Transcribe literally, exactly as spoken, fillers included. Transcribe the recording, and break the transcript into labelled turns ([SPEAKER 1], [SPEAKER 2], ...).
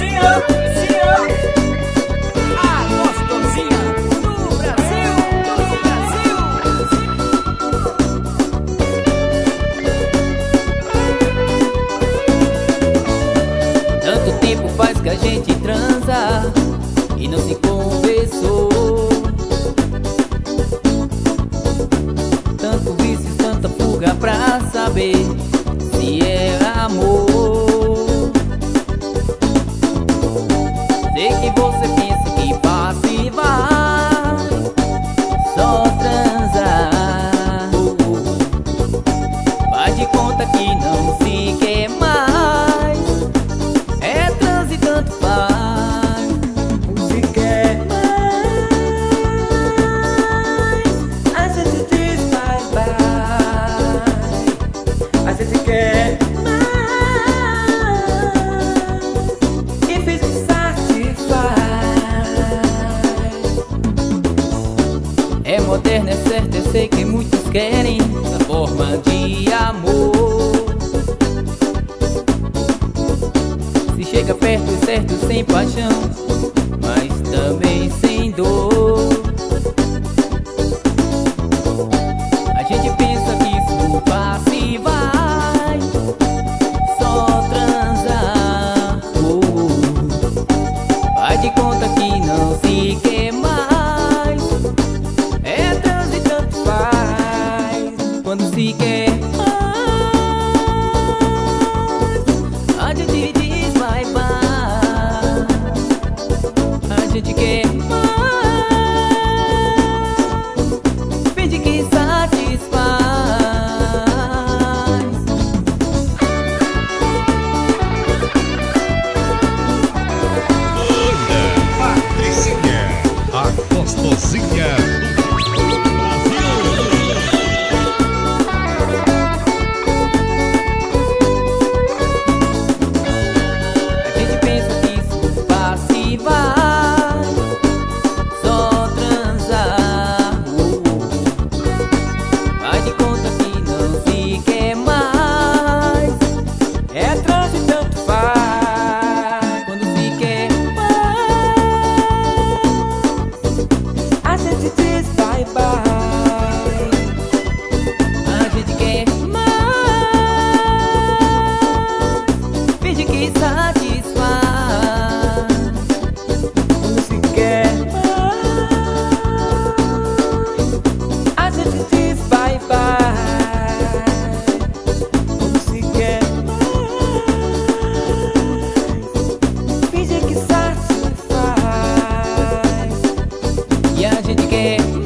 [SPEAKER 1] gostosinha, a gostosinha do Brasil, do Brasil.
[SPEAKER 2] Tanto tempo faz que a gente transa e não se conversou. Tanto vícios, tanta fuga pra saber se é amor. Sei que você pensa que passa e vai só transar. Faz de conta que não se quer mais. É trans e tanto faz.
[SPEAKER 3] Não se quer mais. A gente diz bye bye. A gente quer mais. E fez que satisfaz.
[SPEAKER 2] É moderno, é certo, eu sei que muitos querem essa forma de amor. Se chega perto, é certo, sem paixão, mas também sem dor. A gente pensa que isso passa e vai só transar. Oh, faz de conta que não se quer mais. É trans e tanto faz. Quando se quer mais, a gente diz bye bye. A gente quer mais, finge que satisfaz.
[SPEAKER 4] Patricinha, a gostosinha do Brasil.
[SPEAKER 2] A gente pensa que isso passa e vai só transar. Faz de conta que não se quer mais.
[SPEAKER 3] É trans e tanto faz.
[SPEAKER 2] Quando se quer mais,
[SPEAKER 3] A gente diz bye bye.
[SPEAKER 2] a gente quer mais, finge que satisfaz.
[SPEAKER 3] Quando se quer mais, a gente diz bye bye. Quando se quer mais, finge que satisfaz.
[SPEAKER 2] E a gente quer